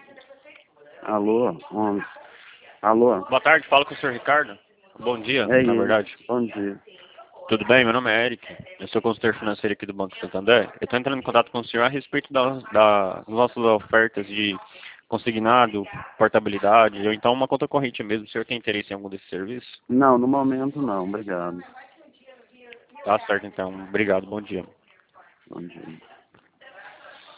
Alô, 11. Alô. Boa tarde, falo com o senhor Ricardo. Bom dia, É na isso. verdade. Bom dia. Tudo bem? Meu nome é Eric. Eu sou consultor financeiro aqui do Banco Santander. Eu estou entrando em contato com o senhor a respeito das nossas ofertas de consignado, portabilidade, ou então uma conta corrente mesmo. O senhor tem interesse em algum desses serviços? Não, no momento não. Obrigado. Tá certo, então. Obrigado. Bom dia. Bom dia.